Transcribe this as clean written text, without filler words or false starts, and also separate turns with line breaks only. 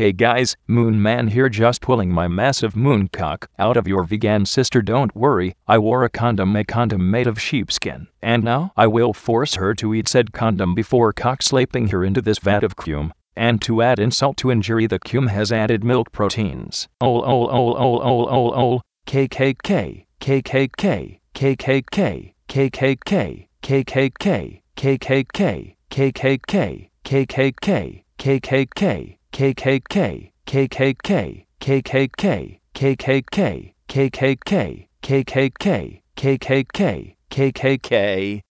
Hey guys, Moon Man here, just pulling my massive moon cock out of your vegan sister. Don't worry, I wore a condom made of sheepskin, and now I will force her to eat said condom before cock-slaping her into this vat of cum. And to add insult to injury, the cum has added milk proteins. KKK, KKK, KKK, KKK, KKK, KKK, KKK, KKK, KKK, KKK, KKK, KKK, KKK, KKK, KKK, KKK, KKK.